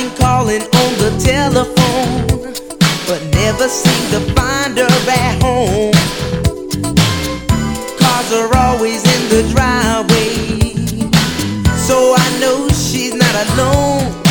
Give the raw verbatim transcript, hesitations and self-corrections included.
been calling on the telephone, but never seem to find her at home. Cars are always in the driveway, so I know she's not alone.